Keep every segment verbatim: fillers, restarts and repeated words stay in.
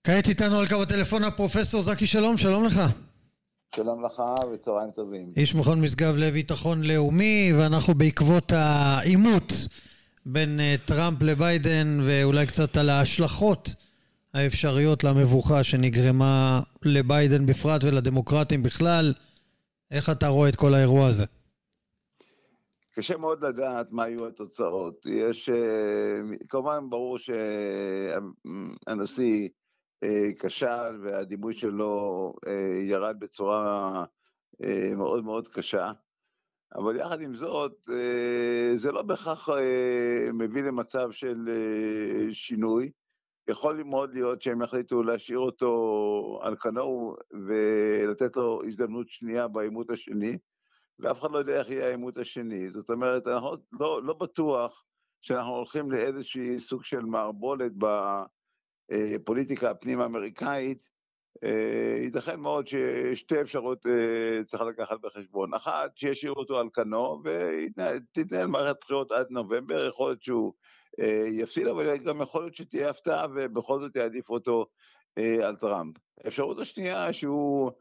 כעת איתנו על קו הטלפון הפרופסור זקי שלום, שלום לך. שלום לך וצהריים טובים. איש מכון משגב לביטחון לאומי, ואנחנו בעקבות העימות בין טראמפ לביידן ואולי קצת על ההשלכות האפשריות למבוכה שנגרמה לביידן בפרט ולדמוקרטים בכלל. איך אתה רואה את כל האירוע הזה? קשה מאוד לדעת מה היו התוצאות. יש, כמובן ברור שהנשיא כשל והדימוי שלו ירד בצורה מאוד מאוד קשה, אבל יחד עם זאת זה לא בכך מביא למצב של שינוי. יכול מאוד להיות שהם החליטו להשאיר אותו על כנו ולתת לו הזדמנות שנייה בעימות השני, ואף אחד לא יודע איך יהיה העימות השני. זאת אומרת, אנחנו לא, לא בטוח שאנחנו הולכים לאיזושהי סוג של מערבולת בפוליטיקה הפנים-אמריקאית. ייתכן מאוד ששתי אפשרות צריך לקחת בחשבון. אחת, שישאירו אותו על כנו ותתנהל מערכת בחירות עד נובמבר. יכול להיות שהוא יפסיד, אבל גם יכול להיות שתהיה הפתעה ובכל זאת יעדיף אותו על טראמפ. האפשרות השנייה שהוא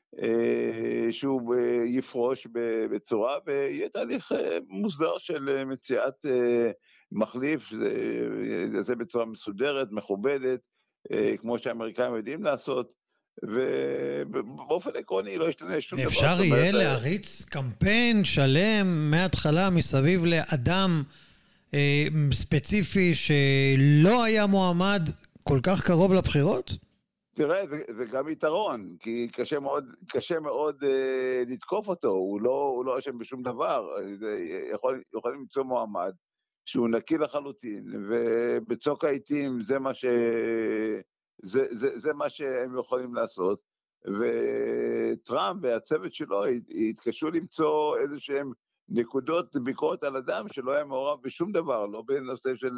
שהוא יפרוש בצורה ויהיה תהליך מוסדר של מציאת מחליף, זה בצורה מסודרת, מכובדת, כמו שהאמריקאים יודעים לעשות, ובאופן עקרוני לא ישתנה שום דבר. אפשר יהיה להריץ קמפיין שלם מההתחלה מסביב לאדם ספציפי שלא היה מועמד כל כך קרוב לבחירות? תראה, זה, זה גם יתרון, כי קשה מאוד, קשה מאוד אה, לתקוף אותו, הוא לא, הוא לא אשם בשום דבר. יכול, יכול למצוא מועמד שהוא נקי לחלוטין, ובצוק העיתים זה מה ש, זה, זה, זה מה שהם יכולים לעשות, וטראמפ והצוות שלו התקשו למצוא איזה שהם נקודות ביקורת על אדם שלא היה מעורב בשום דבר, לא בנושא של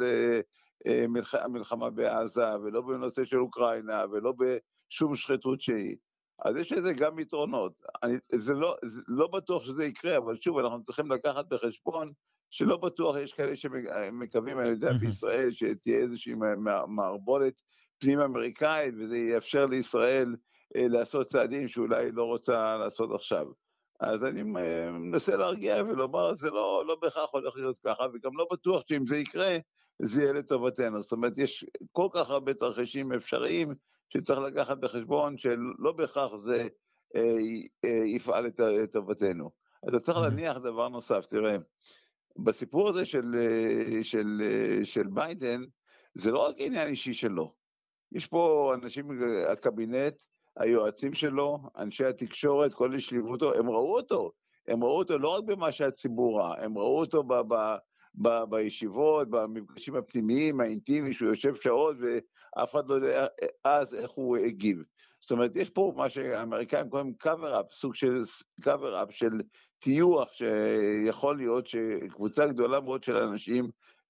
המלחמה בעזה, ולא בנושא של אוקראינה, ולא בשום שחיתות שהיא. אז יש לזה גם יתרונות. אני, זה לא, זה לא בטוח שזה יקרה, אבל שוב, אנחנו צריכים לקחת בחשבון שלא בטוח, יש כאלה שמקווים, אני יודע, בישראל, שתהיה איזושהי מערבולת פנים אמריקאית, וזה יאפשר לישראל לעשות צעדים שאולי לא רוצה לעשות עכשיו. אז אני מנסה להרגיע ולומר, זה לא, לא בהכרח הולך להיות ככה, וגם לא בטוח שאם זה יקרה, זה יהיה לטובתנו. זאת אומרת, יש כל כך הרבה תרחישים אפשריים, שצריך לקחת בחשבון שלא בהכרח זה אה, אה, יפעל לטובתנו. אתה צריך להניח דבר נוסף, תראה, בסיפור הזה של, של, של ביידן, זה לא רק עניין אישי שלו. יש פה אנשים, הקבינט, היועצים שלו, אנשי התקשורת, כל אלה שליוו אותו, הם ראו אותו, הם ראו אותו לא רק במה שהציבור ראה, הם ראו אותו ב, ב, ב, בישיבות, במפגשים הפנימיים, האינטימיים, שהוא יושב שעות, ואף אחד לא יודע אז איך הוא הגיב. זאת אומרת, יש פה מה שהאמריקאים קוראים cover-up, סוג של cover-up של טיוח, שיכול להיות שקבוצה גדולה מאוד של אנשים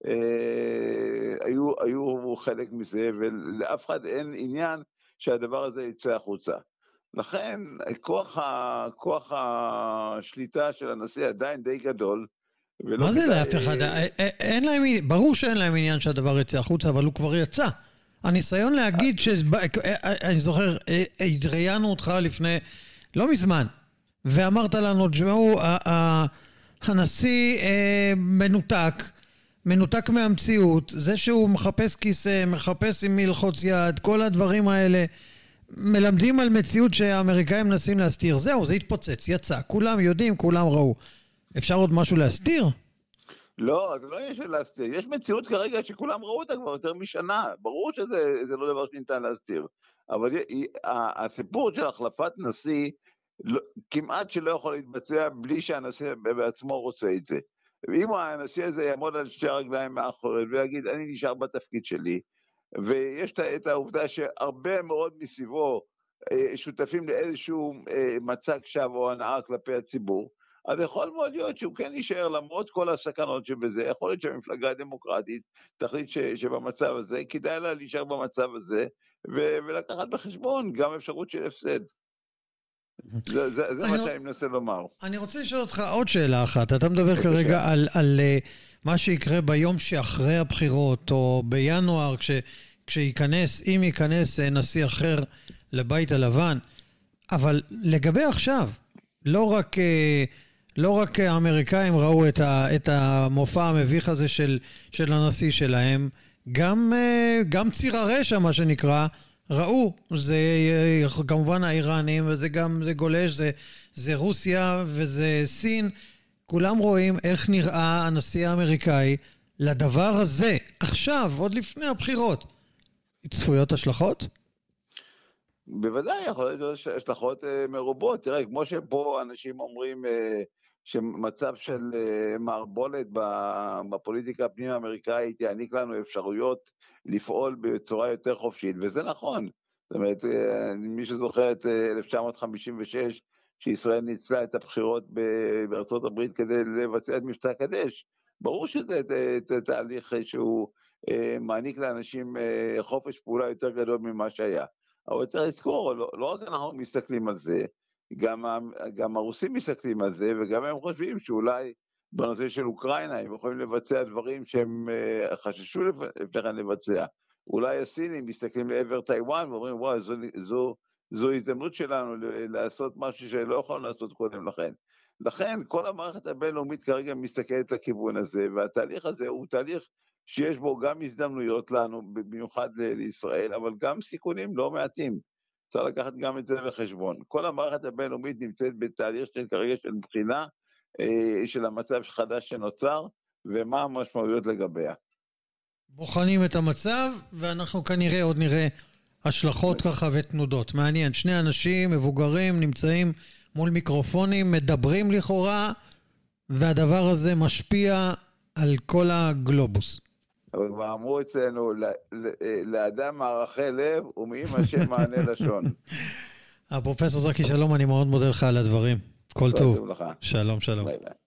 אה, היו, היו חלק מזה, ולאף אחד אין עניין שהדבר הזה יצא החוצה. לכן, כוח, ה, כוח השליטה של הנשיא עדיין די גדול. מה זה לאף אחד? אין להם, ברור שאין להם עניין שהדבר יצא החוצה, אבל הוא כבר יצא. הניסיון להגיד ש... אני זוכר, ראיינו אותך לפני, לא מזמן, ואמרת לנו, תשמעו, הנשיא מנותק, מנותק מהמציאות, זה שהוא מחפש כיסא, מחפש עם מי ללחוץ יד, כל הדברים האלה, מלמדים על מציאות שהאמריקאים מנסים להסתיר. זהו, זה התפוצץ, יצא, כולם יודעים, כולם ראו. אפשר עוד משהו להסתיר? לא, זה לא יש להסתיר. יש מציאות כרגע שכולם ראו אותה כבר יותר משנה. ברור שזה זה לא דבר שניתן להסתיר. אבל הסיפור של החלפת נשיא, כמעט שלא יכול להתבצע בלי שהנשיא בעצמו רוצה את זה. ואם הנשיא הזה יעמוד על שתי הרגליים מאחורי ויגיד, אני נשאר בתפקיד שלי, ויש את העובדה שהרבה מאוד מסביבו שותפים לאיזשהו מצג שווא או הנאה כלפי הציבור, אז יכול מאוד להיות שהוא כן יישאר למרות כל הסכנות שבזה. יכול להיות שהמפלגה הדמוקרטית תחליט ש, שבמצב הזה, כדאי לה להישאר במצב הזה, ו, ולקחת בחשבון גם אפשרות של הפסד. זה, זה, זה מה שאני מנסה לומר. אני רוצה לשאול אותך עוד שאלה אחת. אתה מדבר כרגע על, על מה שיקרה ביום שאחרי הבחירות, או בינואר, כש, כשייכנס, אם ייכנס נשיא אחר לבית הלבן. אבל לגבי עכשיו, לא רק, לא רק האמריקאים ראו את, ה, את המופע המביך הזה של, של הנשיא שלהם, גם, גם ציר הרשע, מה שנקרא, ראו. זה כמובן האיראנים, וזה גם, זה גולש, זה, זה רוסיה וזה סין. כולם רואים איך נראה הנשיא האמריקאי לדבר הזה, עכשיו, עוד לפני הבחירות. צפויות השלכות? בוודאי, יכול להיות השלכות מרובות. תראה, כמו שפה אנשים אומרים שמצב של מערבולת בפוליטיקה הפנים האמריקאית יעניק לנו אפשרויות לפעול בצורה יותר חופשית, וזה נכון. זאת אומרת, מי שזוכר את אלף תשע מאות חמישים ושש, שישראל ניצלה את הבחירות בארצות הברית כדי לבצע את מבצע קדש, ברור שזה תהליך שהוא מעניק לאנשים חופש פעולה יותר גדול ממה שהיה. אבל צריך לזכור, לא, לא רק אנחנו מסתכלים על זה, גם, גם הרוסים מסתכלים על זה, וגם הם חושבים שאולי בנושא של אוקראינה הם יכולים לבצע דברים שהם חששו לפני לבצע. אולי הסינים מסתכלים לעבר טיואן ואומרים, וואו, זו, זו, זו הזדמנות שלנו לעשות משהו שלא יכולנו לעשות קודם לכן. לכן כל המערכת הבינלאומית כרגע מסתכלת לכיוון הזה, והתהליך הזה הוא תהליך שיש בו גם הזדמנויות לנו, במיוחד לישראל, אבל גם סיכונים לא מעטים. צריך לקחת גם את זה בחשבון. כל המערכת הבינלאומית נמצאת בתהליך של כרגע של בחינה של המצב חדש שנוצר, ומה המשמעויות לגביה. בוחנים את המצב, ואנחנו כנראה עוד נראה השלכות ככה ותנודות. מעניין, שני אנשים מבוגרים נמצאים מול מיקרופונים, מדברים לכאורה, והדבר הזה משפיע על כל הגלובוס. אבל כבר אמרו אצלנו, לאדם מערכי לב ומאמא שם מענה לשון. הפרופסור זרקי, שלום, אני מאוד מודה לך על הדברים. כל טוב. שלום, שלום. ביי ביי.